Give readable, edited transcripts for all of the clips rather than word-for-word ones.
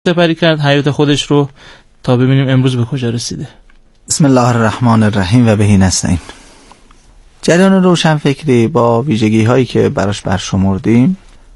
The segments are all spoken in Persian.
سپری کرد حیات خودش رو تا ببینیم امروز به کجا رسیده. بسم الله الرحمن الرحیم و بهی نستعین. جریان روشنفکری با ویژگی هایی که براش برشمردیم،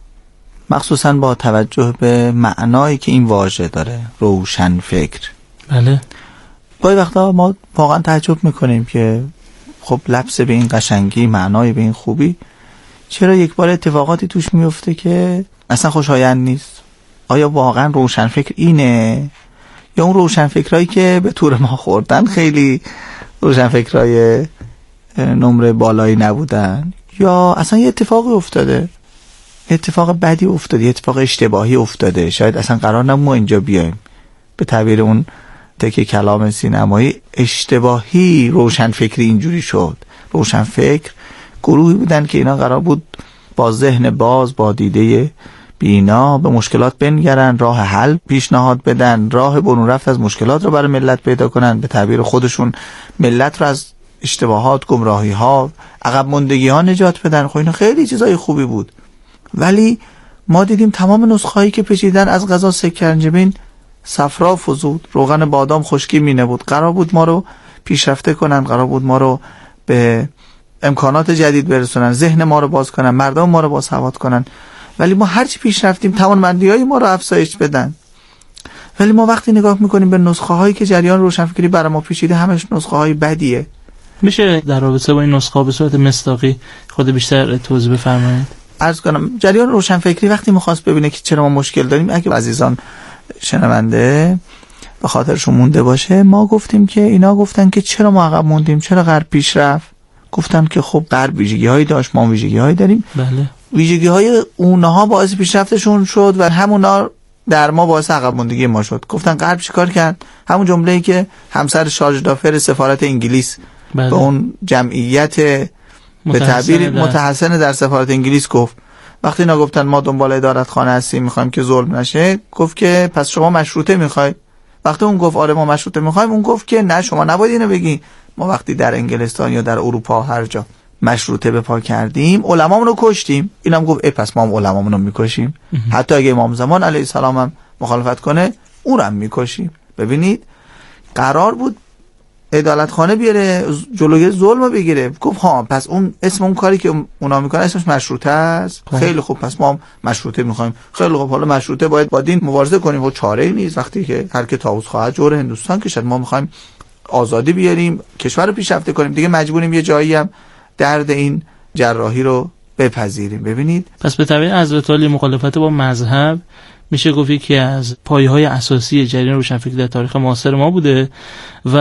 مخصوصا با توجه به معنایی که این واژه داره، روشنفکر. بله. گاهی وقتا ما واقعا تعجب میکنیم که خب لبس به این قشنگی، معنای به این خوبی، چرا یک بار اتفاقاتی توش میفته که اصلا خوشایند نیست؟ آیا واقعا روشنفکر اینه؟ یا اون روشنفکرایی که به تور ما خوردن خیلی روشنفکرای نمره بالایی نبودن؟ یا اصلا یه اتفاقی افتاده، اتفاق بدی افتاده، یه اتفاق اشتباهی افتاده، شاید اصلا قرار نبود ما اینجا بیایم. به تعبیر اون تکه کلام سینمایی، اشتباهی روشنفکری اینجوری شد. روشنفکر گروهی بودن که اینا قرار بود با ذهن باز، با دیده بینا به مشکلات بنگرن، راه حل پیشنهاد بدن، راه برون رفت از مشکلات رو برای ملت پیدا کنن، به تعبیر خودشون ملت رو از اشتباهات، گمراهی ها، عقب ماندگی ها نجات بدن. خب اینا خیلی چیزای خوبی بود، ولی ما دیدیم تمام نسخه هایی که پیچیدن، از قضا سکرنجبین صفرا فزود، روغن بادام خشکی مینه بود. قرار بود ما رو پیشرفته کنن، قرار بود ما رو به امکانات جدید برسونن، ذهن ما رو باز کنن، مردم ما رو بازسواد کنن، ولی ما هرچی پیش رفتیم توانمندی‌های ما رو افزایش بدن. ولی ما وقتی نگاه میکنیم به نسخه هایی که جریان روشنفکری برای ما پیچیده، همش نسخه های بدیه. میشه در رابطه با این نسخه ها به صورت مصداقی خود بیشتر توضیح بفرمایید؟ عرض کنم جریان روشنفکری وقتی میخواست ببینه که چرا ما مشکل داریم، اگه عزیزان شنونده به خاطرشون مونده باشه، ما گفتیم که اینا گفتن که چرا ما عقب موندیم، چرا غرب پیش رفت. گفتن که خب غرب ویژگی‌هایی داشت، ما ویژگی‌هایی داریم. بله. ویژگی‌های اونها باعث پیشرفتشون شد و همونا در ما باعث عقب ماندگی ما شد. گفتن غرب چیکار کرد؟ همون جمله‌ای که همسر شارژ دافر سفارت انگلیس بله. به اون جمعیت به تعبیر متحسن در سفارت انگلیس گفت، وقتی اینا گفتن ما دنبال ادارتخانه هستیم، می‌خوایم که ظلم نشه، گفت که پس شما مشروطه می‌خواید؟ وقتی اون گفت آره ما مشروطه می‌خوایم، اون گفت که نه شما نباید اینو بگی. ما وقتی در انگلستان یا در اروپا هر جا مشروطه به پا کردیم، علمامون رو کشتیم. اینم گفت پس ما هم علمامون رو میکشیم، حتی اگه امام زمان علیه السلام هم مخالفت کنه اونم میکشیم. ببینید قرار بود عدالتخانه بیاره جلوی ظلم بگیره. گفت ها پس اون اسم اون کاری که اونا میکنن اسمش مشروطه است. خیلی خوب، پس ما هم مشروطه میخوایم. خیلی خوب، حالا مشروطه باید با دین مبارزه کنیم و چاره‌ای نیست. وقتی که هر که طاووس خواهد جور هندوستان کشد، ما میخوایم آزادی بیاریم، کشور رو پیشرفته کنیم، دیگه مجبوریم یه جایی هم درد این جراحی رو بپذیریم. ببینید پس به طبع حضرت علی مخالفت با مذهب میشه گفت یکی از پایه‌های اساسی جریان روشنفکری در تاریخ معاصر ما بوده و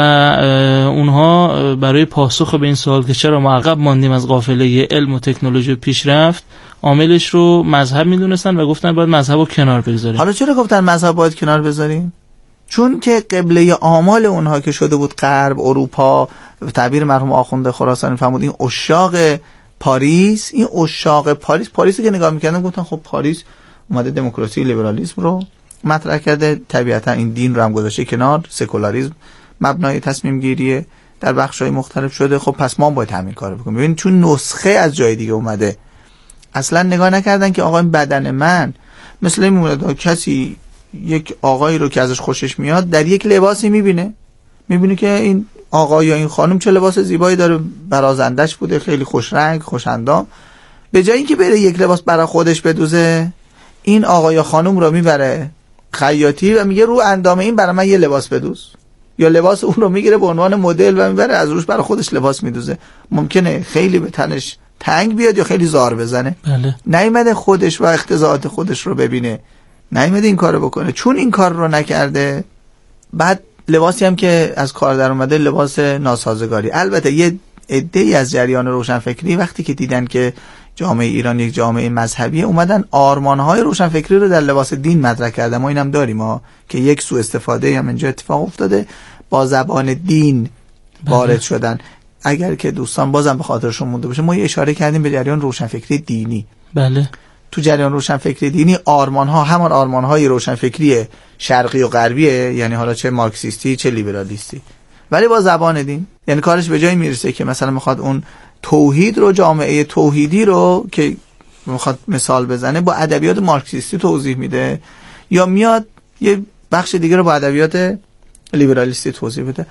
اونها برای پاسخ به این سوال که چرا ما عقب ماندیم از قافله علم و تکنولوژی و پیشرفت، عاملش رو مذهب میدونستن و گفتن باید مذهب رو کنار بگذاریم. حالا چرا گفتن مذهب باید کنار بذاریم؟ چون که قبله اعمال اونها که شده بود غرب، اروپا، به تعبیر مرحوم آخوند خراسانی فرمود این عشاق پاریس، این عشاق پاریس که نگاه می‌کردن گفتن خب پاریس اومده دموکراسی لیبرالیسم رو مطرح کرده، طبیعتا این دین رو هم گذاشته کنار، سکولاریسم مبنای تصمیم گیریه در بخش‌های مختلف شده. خب پس ما باید همین کارو بکنیم. ببین چون نسخه از جای دیگه اومده، اصلا نگاه نکردن که آقا این بدن من مثل این مولد کسی یک آقایی رو که ازش خوشش میاد در یک لباسی میبینه که این آقا یا این خانم چه لباس زیبایی داره، برازندش بوده، خیلی خوش رنگ خوش اندام، به جای اینکه بره یک لباس برای خودش بدوزه، این آقا یا خانم رو میبره خیاطی و میگه رو اندام این برای من یه لباس بدوز، یا لباس اون رو میگیره به عنوان مدل و میبره از روش برای خودش لباس میدوزه. ممکنه خیلی به تنش تنگ بیاد یا خیلی زار بزنه. بله. نیومده خودش و اختزاعات خودش رو ببینه، نیومده این کارو بکنه. چون این کار رو نکرده، بعد لباسی هم که از کار در اومده لباس ناسازگاری. البته یه عده‌ای از جریان روشنفکری وقتی که دیدن که جامعه ایران یک جامعه مذهبیه، اومدن آرمان‌های روشنفکری رو در لباس دین مطرح کردن. ما اینم داریم که یک سوء استفاده هم اینجا اتفاق افتاده، با زبان دین وارد شدن. اگر که دوستان بازم به خاطرشون مونده باشه، ما یه اشاره کردیم به جریان روشنفکری دینی. بله. تو جریان روشنفکری دینی آرمان‌ها همان آرمان‌های روشنفکری شرقی و غربیه، یعنی حالا چه مارکسیستی چه لیبرالیستی، ولی با زبان دین. یعنی کارش به جایی میرسه که مثلا میخواد اون توحید رو، جامعه توحیدی رو که میخواد مثال بزنه، با ادبیات مارکسیستی توضیح میده، یا میاد یه بخش دیگه رو با ادبیات لیبرالیستی توضیح بده.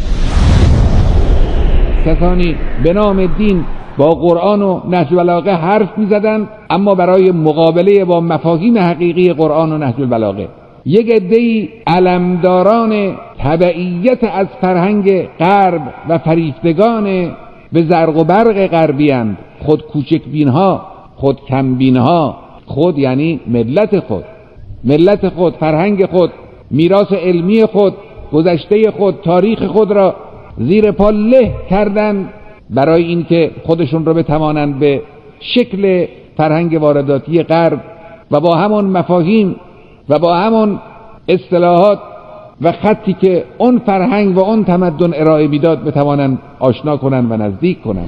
کسانی به نام دین با قرآن و نهج البلاغه حرف می‌زدند، اما برای مقابله با مفاهیم حقیقی قرآن و نهج البلاغه یک عده‌ای علمداران تبعیت از فرهنگ غرب و فریفتگان به زرق و برق غربی‌اند، خود کوچکبین‌ها، خود کمبین‌ها، خود یعنی ملت خود، فرهنگ خود، میراث علمی خود، گذشته خود، تاریخ خود را زیر پا له کردند برای اینکه خودشون رو بتوانند به شکل فرهنگ وارداتی غرب و با همون مفاهیم و با همون اصطلاحات و خطی که اون فرهنگ و اون تمدن ارائه میداد بتوانند آشنا کنند و نزدیک کنند.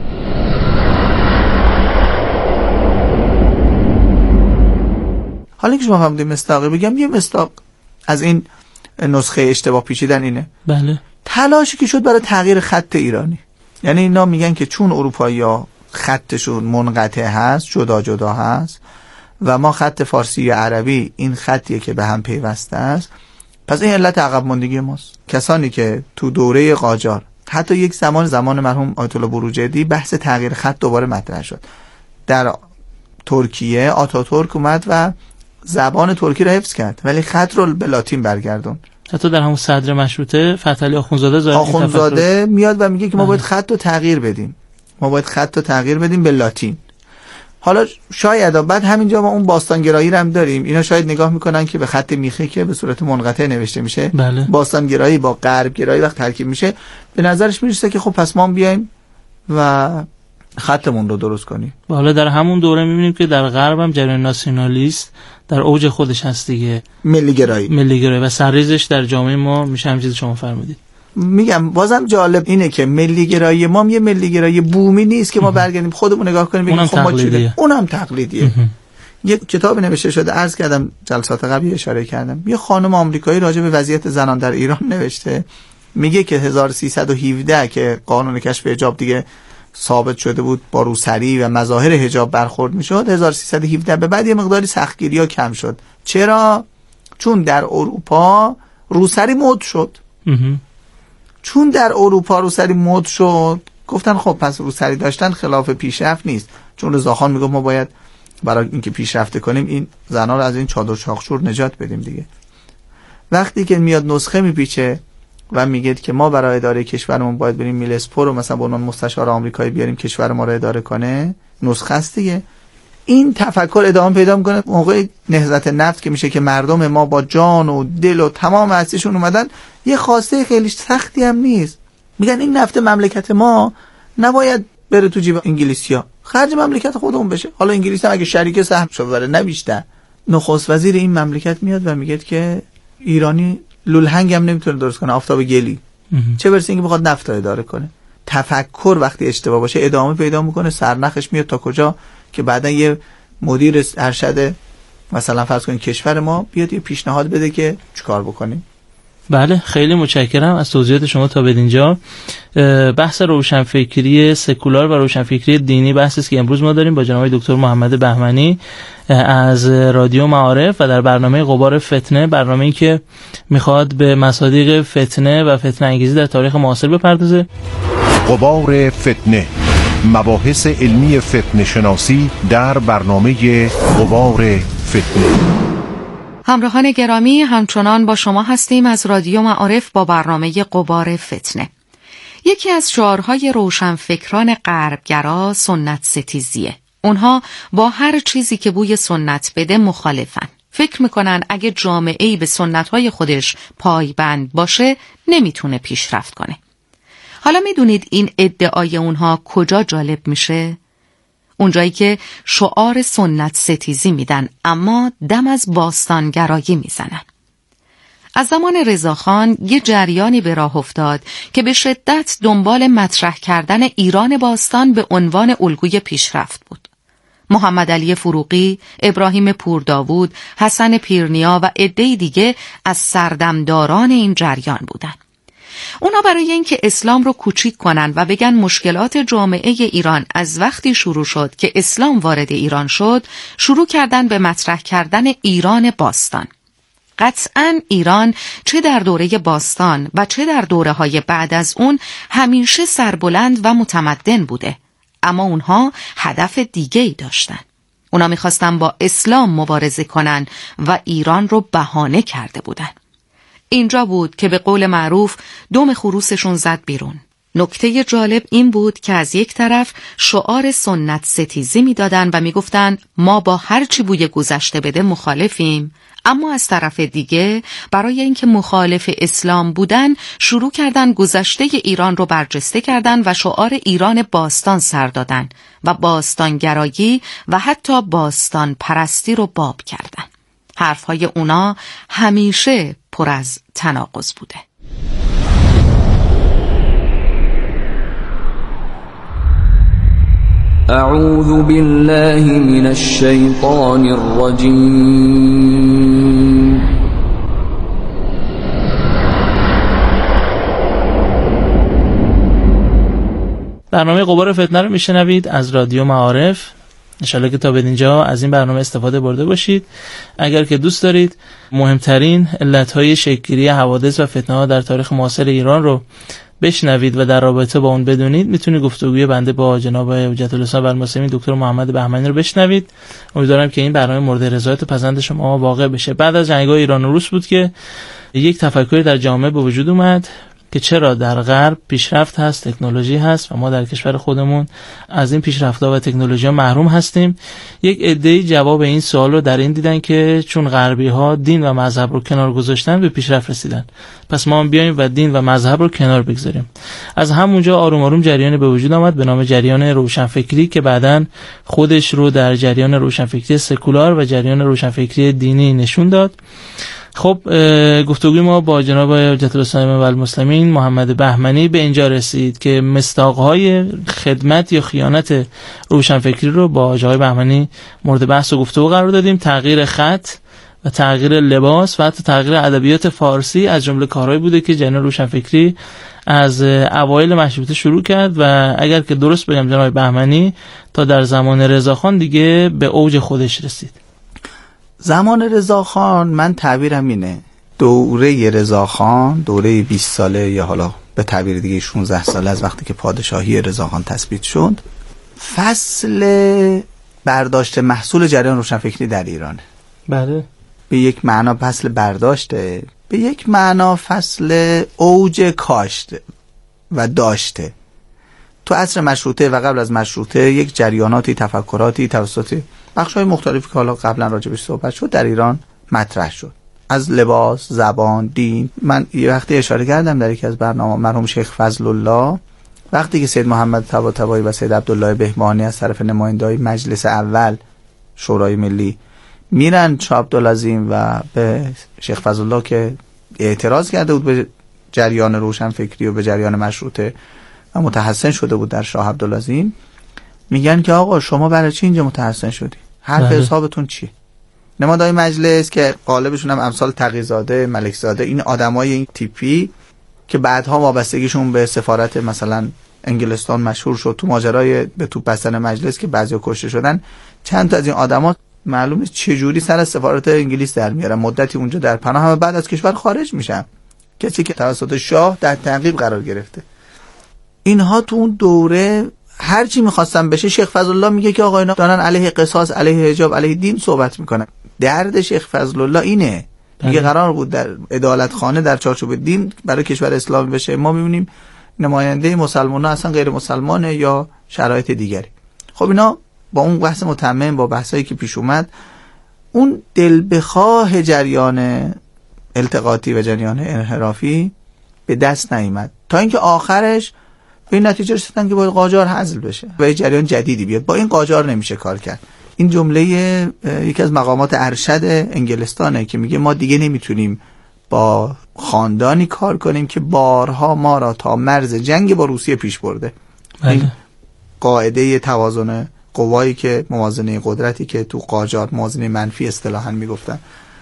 حالا که شما فهمیدید مصداقی بگم، یه مصداق از این نسخه اشتباه پیچیدن اینه. بله. تلاشی که شد برای تغییر خط ایرانی، یعنی اینا میگن که چون اروپایی‌ها خطشون منقطع هست، جدا جدا هست و ما خط فارسی و عربی این خطیه که به هم پیوسته است، پس این علت عقب ماندگی ماست. کسانی که تو دوره قاجار، حتی یک زمان مرحوم آیت الله بروجردی، بحث تغییر خط دوباره مطرح شد. در ترکیه آتاتورک اومد و زبان ترکی را حفظ کرد ولی خط رو به لاتین برگردون. حتی در همون صدر مشروطه فتحعلی آخوندزاده میاد و میگه که ما باید خط رو تغییر بدیم، به لاتین. حالا شاید بعد همینجا ما اون باستانگرایی رو هم داریم. اینا شاید نگاه میکنن که به خط میخی که به صورت منقطع نوشته میشه، بله. باستانگرایی با غربگرایی وقت ترکیب میشه، به نظرش میرسه که خب پس ما بیایم و خطمون رو درست کنیم. حالا در همون دوره میبینیم که در غرب هم جریان ناسیونالیست در اوج خودش هست دیگه، ملی گرایی و سرریزش در جامعه ما میشه همین چیزی شما فرمودید. میگم بازم جالب اینه که ملی گرایی ما یه ملی گرایی بومی نیست که ما برگردیم خودمون نگاه کنیم بگیم خب ما چیه، اونم تقلیدیه. یه کتاب نوشته شده، عرض کردم جلسات قبلی اشاره کردم، یه خانم آمریکایی راجع به وضعیت زنان در ایران نوشته، میگه که 1317 که قانون کشف حجاب دیگه ثابت شده بود، با روسری و مظاهر حجاب برخورد میشد، 1317 به بعد یه مقداری سختگیری‌ها کم شد. چرا؟ چون در اروپا روسری مد شد. گفتن خب پس روسری داشتن خلاف پیشرفت نیست، چون رضاخان میگه ما باید برای اینکه پیشرفت کنیم این زنا رو از این چادر چاقچور نجات بدیم دیگه. وقتی که میاد نسخه میپیچه و میگه که ما برای اداره کشورمون باید بریم میلسپو رو مثلا با عنوان مستشار آمریکایی بیاریم کشور ما رو اداره کنه، نسخه است دیگه. این تفکر ادامه پیدا میکنه موقع نهضت نفت که میشه که مردم ما با جان و دل و تمام هستیشون اومدن. یه خواسته خیلی سختی هم نیست، میگن این نفت مملکت ما نباید بره تو جیب انگلیسیا، خرج مملکت خودمون بشه. حالا انگلیس هم اگه شریک سهم شو بره نه بیشتر. نخست وزیر این مملکت میاد و میگه که ایرانی لولهنگ هم نمیتونه درست کنه، آفتاب گلی، چه برسه اینکه بخواد نفت رو اداره کنه. تفکر وقتی اشتباه باشه ادامه پیدا میکنه، سرنخش میاد تا کجا که بعدا یه مدیر ارشد مثلا فرض کنید کشور ما بیاد یه پیشنهاد بده که چیکار بکنیم. بله، خیلی متشکرم از توضیحات شما تا بدینجا. بحث روشنفکری سکولار و روشنفکری دینی بحثی است که امروز ما داریم با جناب دکتر محمد بهمنی از رادیو معارف و در برنامه غبار فتنه، برنامه‌ای که میخواد به مصادیق فتنه و فتنه انگیزی در تاریخ معاصر بپردازه. غبار فتنه، مباحث علمی فتنه شناسی در برنامه غبار فتنه. همراهان گرامی، همچنان با شما هستیم از رادیو معارف با برنامه غبار فتنه. یکی از شعارهای روشنفکران غربگرا سنت ستیزیه. اونها با هر چیزی که بوی سنت بده مخالفن. فکر میکنن اگه جامعه‌ای به سنتهای خودش پایبند باشه نمیتونه پیشرفت کنه. حالا میدونید این ادعای اونها کجا جالب میشه؟ اونجایی که شعار سنت ستیزی میدن اما دم از باستانگرایی میزنن. از زمان رضاخان یه جریانی به راه افتاد که به شدت دنبال مطرح کردن ایران باستان به عنوان الگوی پیشرفت بود. محمد علی فروغی، ابراهیم پورداوود، حسن پیرنیا و عده‌ای دیگه از سردمداران این جریان بودن. اونا برای اینکه اسلام رو کوچیک کنن و بگن مشکلات جامعه ایران از وقتی شروع شد که اسلام وارد ایران شد، شروع کردن به مطرح کردن ایران باستان. قطعاً ایران چه در دوره باستان و چه در دوره‌های بعد از اون همیشه سربلند و متمدن بوده، اما اونها هدف دیگه‌ای داشتن. اونا میخواستن با اسلام مبارزه کنن و ایران رو بهانه کرده بودن. اینجا بود که به قول معروف دم خروسشون زد بیرون. نکته جالب این بود که از یک طرف شعار سنت ستیزی میدادن و میگفتن ما با هر چی بوی گذشته بده مخالفیم، اما از طرف دیگه برای اینکه مخالف اسلام بودن شروع کردن گذشته ایران رو برجسته کردن و شعار ایران باستان سر دادن و باستانگرایی و حتی باستان پرستی رو باب کردن. حرفهای اونا همیشه پر از تناقض بوده. اعوذ بالله من الشیطان الرجیم. برنامه غبار فتنه رو میشنوید از رادیو معارف. انشالله که تا به اینجا از این برنامه استفاده برده باشید. اگر که دوست دارید مهمترین علتهای شکل‌گیری حوادث و فتنه‌ها در تاریخ معاصر ایران رو بشنوید و در رابطه با اون بدونید، میتونید گفتگوی بنده با جناب حجت الاسلام والمسلمین دکتر محمد بهمنی رو بشنوید. امیدوارم که این برنامه مورد رضایت و پسند شما واقع بشه. بعد از جنگ‌های ایران و روس بود که یک تفکری در جامعه به وجود اومد که چرا در غرب پیشرفت هست، تکنولوژی هست و ما در کشور خودمون از این پیشرفت‌ها و تکنولوژی‌ها محروم هستیم. یک عده‌ای جواب این سوال رو در این دیدن که چون غربی‌ها دین و مذهب رو کنار گذاشتن به پیشرفت رسیدن، پس ما هم بیایم و دین و مذهب رو کنار بگذاریم. از همونجا آروم آروم جریان به وجود آمد به نام جریان روشنفکری که بعداً خودش رو در جریان روشنفکری سکولار و جریان روشنفکری دینی نشون داد. خب گفتگوی ما با جناب حجت الاسلام والمسلمین محمد بهمنی به اینجا رسید که مصداق‌های خدمت یا خیانت روشنفکری رو با جناب بهمنی مورد بحث و گفتگو قرار دادیم. تغییر خط و تغییر لباس و حتی تغییر ادبیات فارسی از جمله کارهایی بوده که جریان روشنفکری از اوایل مشروطه شروع کرد و اگر که درست بگم جناب بهمنی تا در زمان رضاخان دیگه به اوج خودش رسید. زمان رضاخان من تعبیرم اینه، دوره رضاخان، دوره 20 ساله یا حالا به تعبیر دیگه 16 ساله از وقتی که پادشاهی رضاخان تثبیت شد، فصل برداشت محصول جریان روشنفکری در ایرانه. بله. به یک معنا فصل برداشته، به یک معنا فصل اوج کاشت و داشته. تو عصر مشروطه و قبل از مشروطه یک جریاناتی، تفکراتی توسط بخش‌های مختلفی که حالا قبلا راجبش صحبت شد در ایران مطرح شد، از لباس، زبان، دین. من یه وقتی اشاره کردم در یکی از برنامه مرحوم شیخ فضل الله وقتی که سید محمد طباطبایی و سید عبدالله بهبانی از طرف نماینده‌های مجلس اول شورای ملی میرن شاه عبدالعظیم و به شیخ فضل الله که اعتراض کرده بود به جریان روشنفکری و به جریان مشروطه و متحسن شده بود در شاه عبدالعظیم، میگن که آقا شما برای چی اینجا متحسن شدی؟ حرف حسابتون چیه؟ نماینده‌های مجلس که غالبشون هم امثال تقی‌زاده، ملکزاده، این آدمای این تیپی که بعدها وابستگیشون به سفارت مثلا انگلستان مشهور شد تو ماجرای به توپ بستن مجلس که بعضیا کشته شدن، چند تا از این آدما معلوم نیست چه جوری سر از سفارت انگلیس در میارن، مدتی اونجا در پناه هم بعد از کشور خارج میشن، کسی که توسط شاه در تعقیب قرار گرفته. اینها تو اون دوره هر چی می‌خواستن بشه، شیخ فضل الله میگه که آقا اینا دارن علیه قصاص، علیه حجاب، علیه دین صحبت میکنن. درد شیخ فضل الله اینه، میگه قرار بود در عدالت خانه در چارچوب دین برای کشور اسلامی بشه، ما میبینیم نماینده مسلمان‌ها اصلا غیر مسلمانه یا شرایط دیگری. خب اینا با اون بحث متمم، با بحثایی که پیش اومد، اون دل بخواه جریان التقاطی و جریان انحرافی به دست نیامد تا اینکه آخرش به این نتیجه رسیدن که باید قاجار حذف بشه و یه جریان جدیدی بیاد. با این قاجار نمیشه کار کرد. این جمله یکی از مقامات ارشد انگلستانه که میگه ما دیگه نمیتونیم با خاندانی کار کنیم که بارها ما را تا مرز جنگ با روسیه پیش برده. این قاعده توازن قوایی که موازنه قدرتی که تو قاجار موازنه منفی اصطلاحاً میگفتن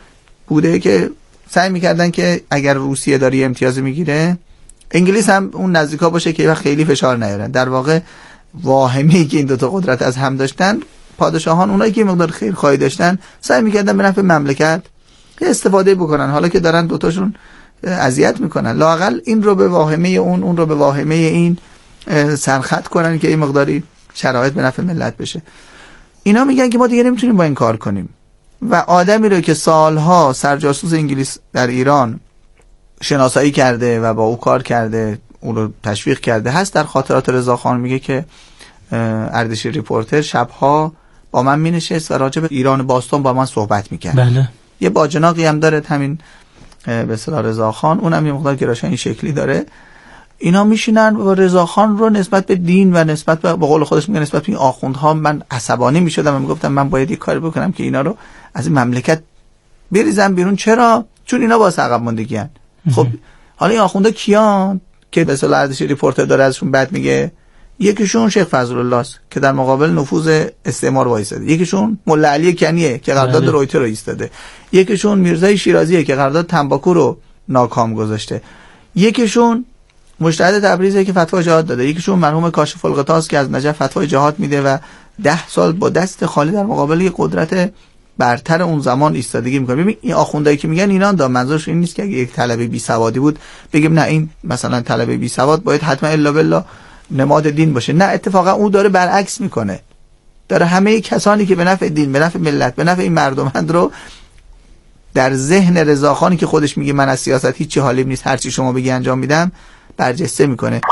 بوده که سعی میکردن که اگر روسیه داره امتیاز میگیره، انگلیس هم اون نزدیکا باشه که وقت خیلی فشار نیارن. در واقع واهمه‌ای که این دو تا قدرت از هم داشتن، پادشاهان اونایی که مقدار خیرخواهی داشتن سعی میکردن به نفع مملکت استفاده بکنن، حالا که دارن دوتاشون اذیت میکنن، لااقل این رو به واهمه اون رو به واهمه این سرخط کنن که این مقداری شرایط به نفع ملت بشه. اینا میگن که ما دیگه نمیتونیم با این کار کنیم و آدمی رو که سالها سرجاسوس انگلیس در ایران شناسایی کرده و با او کار کرده، اون رو تشویق کرده هست. در خاطرات رضاخان میگه که اردشیر ریپورتر شبها با من مینشست و راجع به ایران باستان با من صحبت میکرد. بله. یه باجناقی هم داره همین به اصطلاح رضاخان، اونم یه مقدار گرایش این شکلی داره. اینا میشینن و رضاخان رو نسبت به دین و نسبت به قول خودش میگه نسبت به این آخوندها من عصبانی میشدم و میگفتم من باید یه کاری بکنم که اینا رو از این مملکت بریزم بیرون. چرا؟ چون اینا باعث عقب ماندگی ان. خب حالا این آخوندا کیان که به اصطلاح اردشیر ریپورتر داره ازشون بد میگه؟ یکیشون شیخ فضل الله است که در مقابل نفوذ استعمار وایساده، یکیشون ملا علی کنیه که قرارداد رویتر رو ایستاده، یکیشون میرزای شیرازیه که قرارداد تنباکو رو ناکام گذاشته، یکیشون مجتهد تبریزه که فتوای جهاد داده، یکیشون مرحوم کاشف الغطاس که از نجف فتوای جهاد میده و 10 سال با دست خالی در مقابل یک قدرت برتر اون زمان ایستادگی میکنه. ببین این آخوندایی که میگن اینا دا منظورش این نیست که اگه یک طلبه بی سوادی بود بگیم نه این مثلا طلبه بی سواد باید حتما الا بالله نماد دین باشه. نه، اتفاقا اون داره برعکس میکنه، داره همه کسانی که به نفع دین، به نفع ملت، به نفع این مردمند رو در ذهن رضاخانی که خودش میگه من از سیاست هیچی حالیم نیست هر چی شما بگی انجام میدم برجسته میکنه.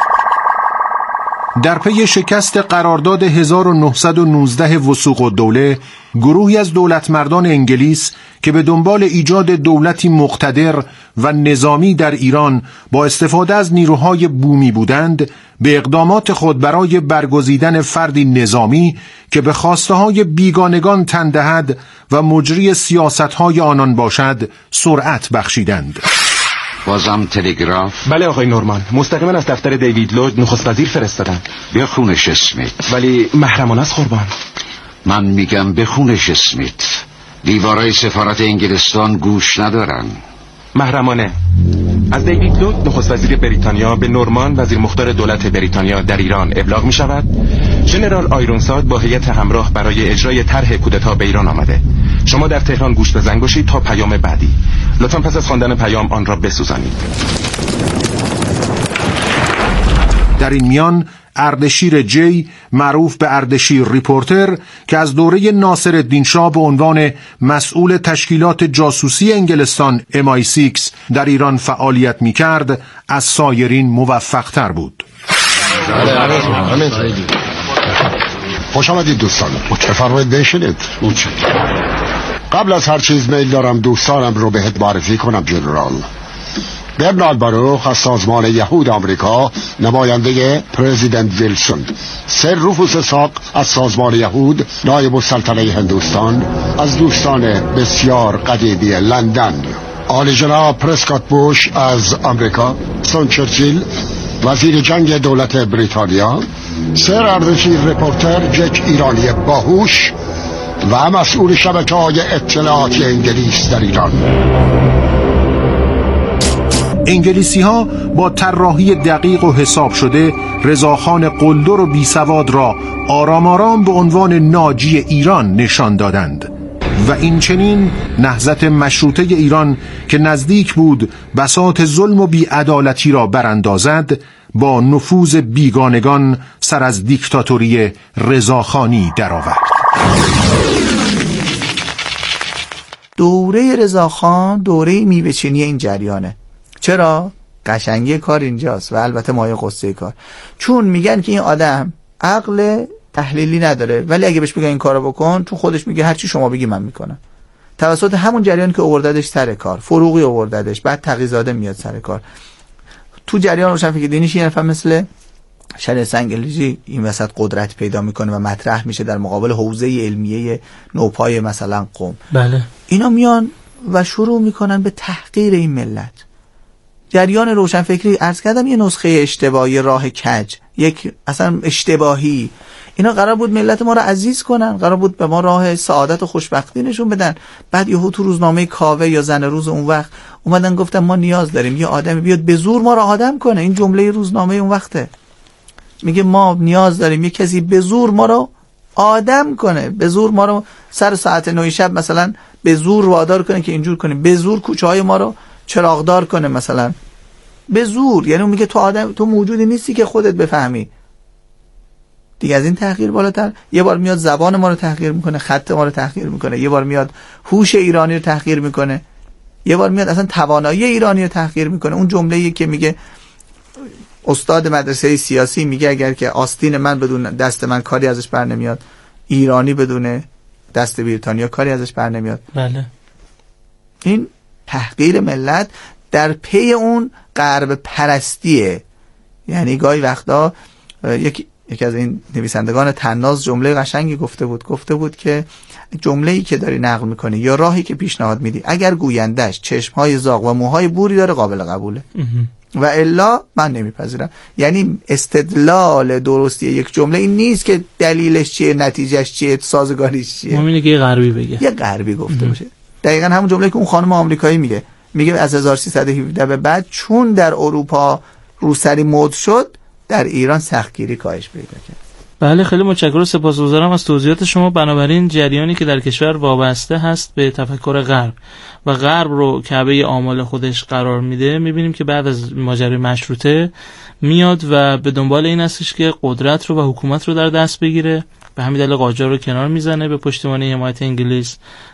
در پی شکست قرارداد 1919 وثوق الدوله، گروهی از دولتمردان انگلیس که به دنبال ایجاد دولتی مقتدر و نظامی در ایران با استفاده از نیروهای بومی بودند، به اقدامات خود برای برگزیدن فردی نظامی که به خواسته‌های بیگانگان تن دهد و مجری سیاست‌های آنان باشد سرعت بخشیدند. بازم تلگراف؟ بله آقای نورمان، مستقیما از دفتر دیوید لوید نخست وزیر فرستادن. بخونش اسمیت. ولی محرمانه است قربان. من میگم بخونش اسمیت. دیوارای سفارت انگلستان گوش ندارن. محرمانه. از دیوید لوید نخست وزیر بریتانیا به نورمان وزیر مختار دولت بریتانیا در ایران ابلاغ می شود ژنرال آیرونساد با هیئت همراه برای اجرای طرح کودتا به ایران آمده. شما در تهران گوش به زنگ باشید تا پیام بعدی. لطفاً پس از خواندن پیام آن را بسوزانید. در این میان اردشیر جی معروف به اردشیر ریپورتر که از دوره ناصرالدین شاه به عنوان مسئول تشکیلات جاسوسی انگلستان MI6 در ایران فعالیت می‌کرد، از سایرین موفق‌تر بود. خوش آمدید دوستان. بفرمایید بنشینید. قبل از هر چیز میل دارم دوستانم رو بهت معرفی کنم. جنرال برنارد باروخ از سازمان یهود آمریکا، نماینده پرزیدنت ویلسون. سر روفوس اسحاق از سازمان یهود، نایب السلطنه هندوستان، از دوستان بسیار قدیمی لندن. عالی جناب پرسکات بوش از آمریکا، سون چرچیل وزیر جنگ دولت بریتانیا، سر اردشیر ریپورتر جک ایرانی باهوش و مسئول شبکه‌های اطلاعاتی انگلیس در ایران. انگلیسی ها با طراحی دقیق و حساب شده رضاخان قلدر و بیسواد را آرام آرام به عنوان ناجی ایران نشان دادند و این چنین نهضت مشروطه ایران که نزدیک بود بساط ظلم و بی‌عدالتی را براندازد، با نفوذ بیگانگان سر از دیکتاتوری رضاخانی درآورد. دوره رضاخان دوره میوه‌چینی این جریانه. چرا؟ قشنگی کار اینجاست و البته مایه قصه کار. چون میگن که این آدم عقل تحلیلی نداره، ولی اگه بهش بگن این کارو بکن، تو خودش میگه هر چی شما بگی من میکنم. توسط همون جریان که آورددش سر کار، فروغی آورددش، بعد تقی‌زاده میاد سر کار. تو جریان روشنفکر دینیش یه نفر مثل شریعت سنگلیجی این وسط قدرت پیدا میکنه و مطرح میشه در مقابل حوزه علمیه نوپای مثلا قم. بله. اینا میان و شروع میکنن به تحقیر این ملت. جریان روشنفکری عرض کردم یه نسخه اشتباهی، راه کج، یک اصلا اشتباهی. اینا قرار بود ملت ما رو عزیز کنن، قرار بود به ما راه سعادت و خوشبختی نشون بدن. بعد یهو تو روزنامه کاوه یا زن روز اون وقت اومدن گفتن ما نیاز داریم یه آدمی بیاد به زور ما رو آدم کنه. این جمله روزنامه اون وقته، میگه ما نیاز داریم یه کسی به زور ما رو آدم کنه، به زور ما رو سر ساعت 9 شب مثلا به زور وادار کنه که اینجور کنه، به زور کوچه های ما رو چراغدار کنه مثلا، به زور. یعنی اون میگه تو موجودی نیستی که خودت بفهمی. دیگه از این تحقیر بالاتر. یه بار میاد زبان ما رو تحقیر میکنه، خط ما رو تحقیر میکنه، یه بار میاد هوش ایرانی رو تحقیر میکنه، یه بار میاد اصلا توانایی ایرانی رو تحقیر میکنه. اون جمله‌ای که میگه استاد مدرسه سیاسی میگه اگر که آستین من بدون دست من کاری ازش بر نمیاد، ایرانی بدون دست بریتانیا کاری ازش بر نمیاد. بله. این تحقیر ملت در پی اون غرب پرستیه. یعنی گاهی وقتا یکی از این نویسندگان طناز جمله قشنگی گفته بود که جمله‌ای که داری نقل میکنی یا راهی که پیشنهاد میدی اگر گویندش چشمهای زاغ و موهای بوری داره قابل قبوله و الا من نمیپذیرم. یعنی استدلال درستی یک جمله این نیست که دلیلش چیه، نتیجهش چیه، سازگاریش چیه. ممکنه که یه غربی بگه، یه غربی گفته باشه. دقیقاً همون جمله که اون خانم آمریکایی میگه از 1317 به بعد چون در اروپا روسری مد شد، در ایران سختگیری کاهش پیدا کرد. بله، خیلی متشکرم و سپاسگزارم از توضیحات شما. بنابراین جریانی که در کشور وابسته هست به تفکر غرب و غرب رو کعبه آمال خودش قرار میده، میبینیم که بعد از ماجرای مشروطه میاد و به دنبال این هستش که قدرت رو و حکومت رو در دست بگیره. به همین دلیل قاجار رو کنار میزنه به پشتیبانی حمایت انگلیس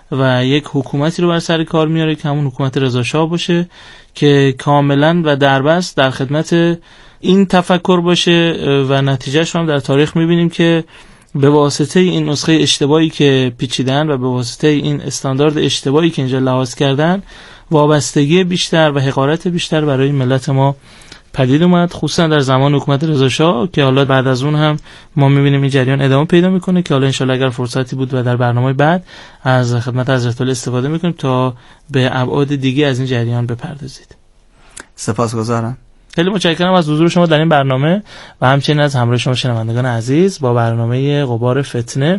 و یک حکومتی رو بر سر کار میاره که همون حکومت رضا شاه باشه که کاملا و دربست در خدمت این تفکر باشه و نتیجهش هم در تاریخ میبینیم که به واسطه این نسخه اشتباهی که پیچیدن و به واسطه این استاندارد اشتباهی که اینجا لحاظ کردن، وابستگی بیشتر و حقارت بیشتر برای ملت ما پدید اومد، خصوصا در زمان حکومت رضا شاه که حالا بعد از اون هم ما میبینیم این جریان ادامه پیدا میکنه که حالا انشالله اگر فرصتی بود و در برنامه بعد از خدمت حضرت علی استفاده میکنیم تا به ابعاد دیگه از این جریان بپردازید. سپاسگزارم. خیلی متشکرم از حضور شما در این برنامه و همچنین از همراه شما شنوندگان عزیز با برنامه غبار فتنه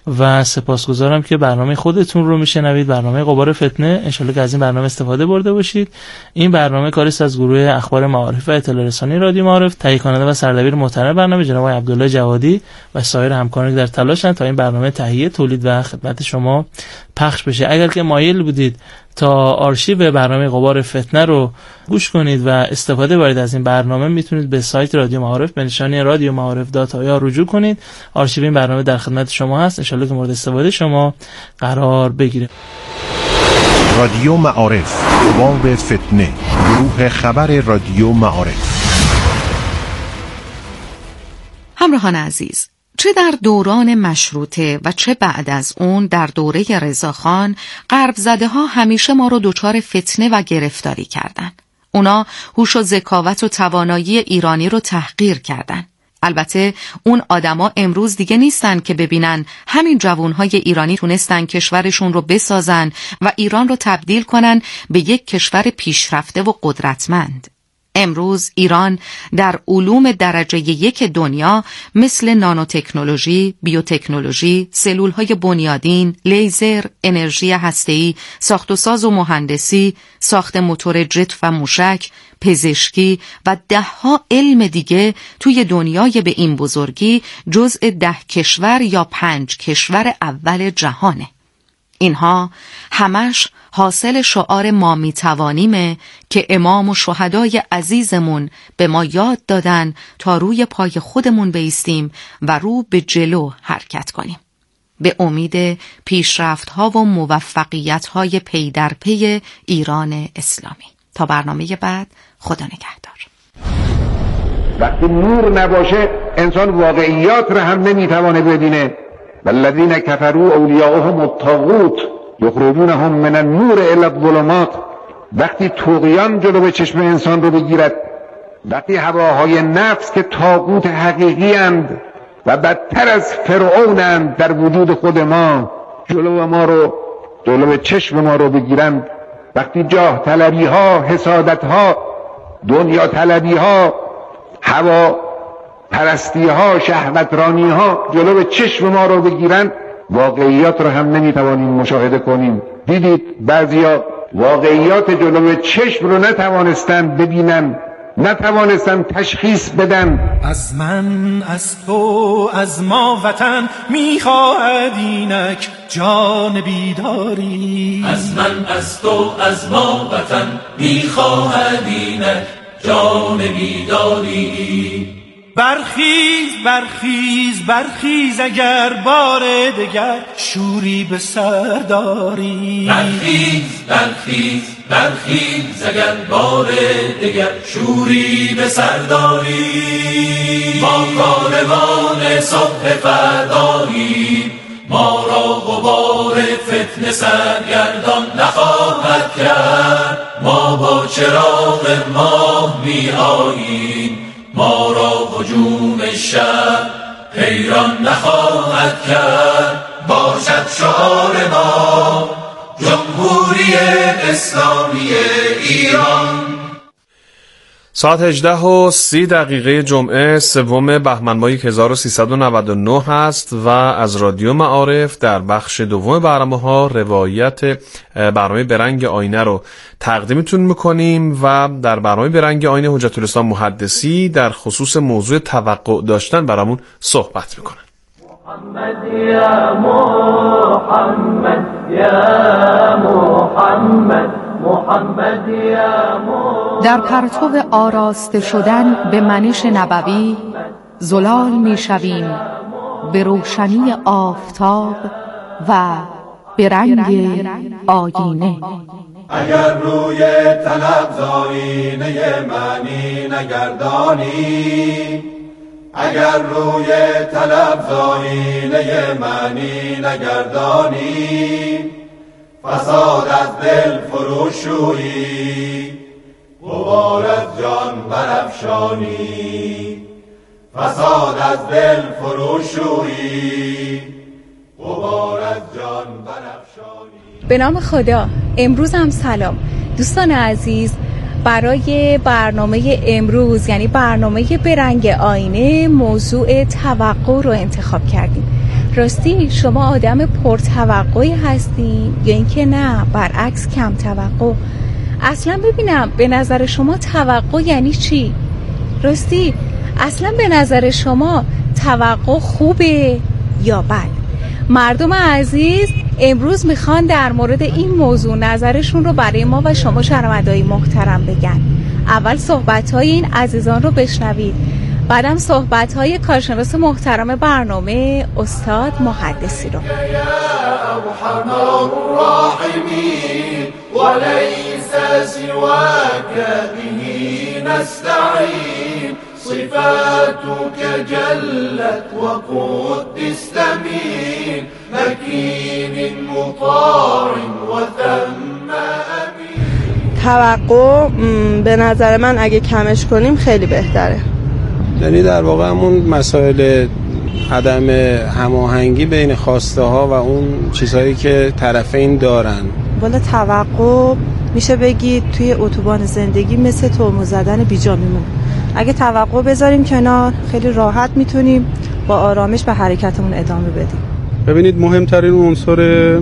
و سپاسگزارم که برنامه خودتون رو میشنوید، برنامه غبار فتنه. انشالله که از این برنامه استفاده برده باشید. این برنامه کاری است از گروه اخبار معارف و اطلاع رسانی رادیو معارف، تهیه کننده و سردبیر محترم برنامه جناب عبدالله جوادی و سایر همکاران که در تلاشن تا این برنامه تهیه، تولید و خدمت شما پخش بشه. اگر که مایل بودید تا آرشیو برنامه غبار فتنه رو گوش کنید و استفاده برید از این برنامه، میتونید به سایت رادیو معارف به نشانی radioma'arif.ir رجوع کنید. آرشیو این برنامه در خدمت شما هست، انشالله که مورد استفاده شما قرار بگیره. رادیو معارف، غبار فتنه، گروه خبر رادیو معارف. همراهان عزیز، چه در دوران مشروطه و چه بعد از اون در دوره رضاخان، غرب زده ها همیشه ما رو دچار فتنه و گرفتاری کردن. اونا هوش و ذکاوت و توانایی ایرانی رو تحقیر کردن. البته اون آدما امروز دیگه نیستن که ببینن همین جوانهای ایرانی تونستن کشورشون رو بسازن و ایران رو تبدیل کنن به یک کشور پیشرفته و قدرتمند. امروز ایران در علوم درجه یک دنیا مثل نانوتکنولوژی، بیوتکنولوژی، سلولهای بنیادین، لیزر، انرژی هسته‌ای، ساخت و ساز و مهندسی، ساخت موتور جت و موشک، پزشکی و ده‌ها علم دیگه توی دنیای به این بزرگی جزء 10 کشور یا 5 کشور اول جهانه. اینها همش حاصل شعار ما میتوانیمه که امام و شهدای عزیزمون به ما یاد دادن تا روی پای خودمون بایستیم و رو به جلو حرکت کنیم، به امید پیشرفت‌ها و موفقیت‌های پی در پی ایران اسلامی. تا برنامه بعد، خدا نگهدار. وقتی نور نباشه انسان واقعیات را هم نمیتوانه ببینه. والذین کفروا اولیاءهم الطاغوت یخرجونهم من النور الی الظلمات. وقتی طغیان جلو چشم انسان رو بگیرد، وقتی هواهای نفس که طاغوت حقیقی اند و بدتر از فرعونند در وجود خود ما جلو چشم ما رو بگیرند، وقتی جاه طلبی ها، حسادت ها، دنیا طلبی ها، هوا پرستی ها، شهوترانی ها جلو چشم ما رو بگیرن، واقعیات رو هم نمیتوانیم مشاهده کنیم. دیدید بعضیا واقعیات جلو چشم رو نتوانستن ببینن، نتوانستن تشخیص بدن. از من، از تو، از ما وطن میخواهد اینک جان بیداری. از من، از تو، از ما وطن میخواهد اینک جان بیداری. برخیز برخیز برخیز اگر بار دگر شوری به سر داری. برخیز برخیز برخیز اگر بار دگر شوری به سر داری. ما کاروان صبح فردایی، ما را غبار فتنه سرگردان نخواهد کرد. ما با چراغ ماه می آییم، ما را هجوم شب حیران نخواهد کرد. باشد شعار ما جمهوری اسلامی ایران. ساعت 18:30 جمعه 3 بهمن ماه 1399 است و از رادیو معارف در بخش دوم برنامه‌ها روایت برنامه برنگ آینه رو تقدیمتون میکنیم و در برنامه برنگ آینه حجت الاسلام محدثی در خصوص موضوع توقع داشتن برامون صحبت میکنن. محمد یا محمد یا محمد، محمد یا محمد. در پرتو آراسته شدن به منش نبوی زلال میشویم به روشنی آفتاب و به رنگ آینه. اگر روی طلب زاینه معنی نگردانی، اگر روی طلب زاینه معنی نگردانی، فساد از دل فروشویی غبار از جان برافشانی. فساد از دل فروشویی غبار از جان برافشانی. به نام خدا. امروز هم سلام دوستان عزیز. برای برنامه امروز یعنی برنامه برنگ آینه موضوع توقع رو انتخاب کردیم. راستی شما آدم پرتوقعی هستین یا اینکه نه برعکس کم توقع؟ اصلا ببینم به نظر شما توقع یعنی چی؟ راستی اصلا به نظر شما توقع خوبه یا بد؟ مردم عزیز امروز میخوان در مورد این موضوع نظرشون رو برای ما و شما شنونده‌های محترم بگن. اول صحبت‌های این عزیزان رو بشنوید، بعدم صحبت‌های کارشناس محترم برنامه استاد محدثی رو. صفاتك جلت وقدست من مكين مطاع وثم امين. توقع به نظر من اگه کمش کنیم خیلی بهتره. یعنی در واقع همون مسائل عدم هماهنگی بین خواسته ها و اون چیزهایی که طرفین دارن. والا توقع میشه بگید توی اتوبان زندگی مثل ترمز زدن بیجا میمونه. اگه توقع بذاریم کنار خیلی راحت میتونیم با آرامش به حرکتمون ادامه بدیم. ببینید مهمترین عنصر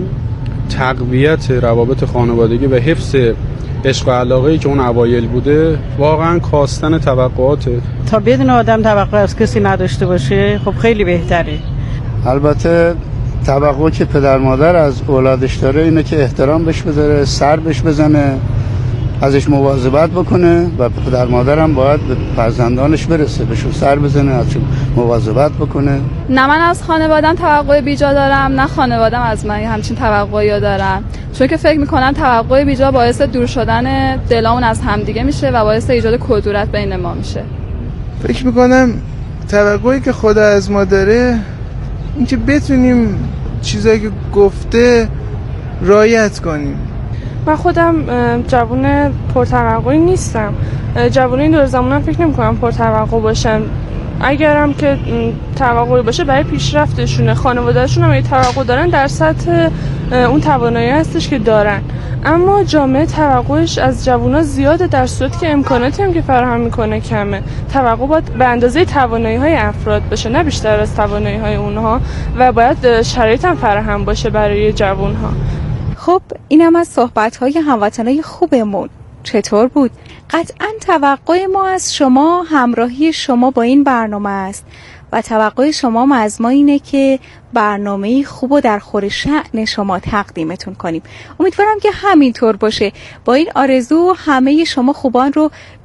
تقویت روابط خانوادگی و حفظ عشق و علاقه‌ای که اون اوایل بوده واقعا کاستن توقعاته. تا بدون آدم توقع از کسی نداشته باشه خب خیلی بهتره. البته توقعی که پدر مادر از اولادش داره اینه که احترام بهش بذاره، سر بهش بزنه، ازش مواظبت بکنه و پدر مادرم باید به فرزندانش برسه، بهشون سر بزنه، ازشون مواظبت بکنه. نه من از خانواده‌ام توقع بیجا دارم، نه خانواده‌ام از من همچین توقعی دارن، چون که فکر می‌کنم توقع بیجا باعث دور شدن دلامون از همدیگه میشه و باعث ایجاد کدورت بین ما میشه. فکر می‌کنم توقعی که خدا از ما داره این که بتونیم چیزایی که گفته رعایت کنیم. من خودم جوون پرتوقعی نیستم. جوونای دور زمانم فکر نمی‌کنم پرتوقع باشن. اگرم که توقعی باشه برای پیشرفتشونه. خانواده‌شون هم توقع دارن در سطح اون توانایی هستش که دارن. اما جامعه توقعش از جوونا زیاده در صورتی که امکاناتی هم که فراهم میکنه کمه. توقع باید به اندازه توانایی‌های افراد باشه، نه بیشتر از توانایی‌های اونها، و باید شرایط هم فراهم باشه برای جوون‌ها. خب اینم از صحبت‌های هموطنای خوبمون. چطور بود؟ قطعاً توقع ما از شما همراهی شما با این برنامه است. و توقع شما از ما اینه که برنامه‌ای خوب و در خور شأن شما تقدیمتون کنیم. امیدوارم که همینطور باشه. با این آرزو همه شما خوبان رو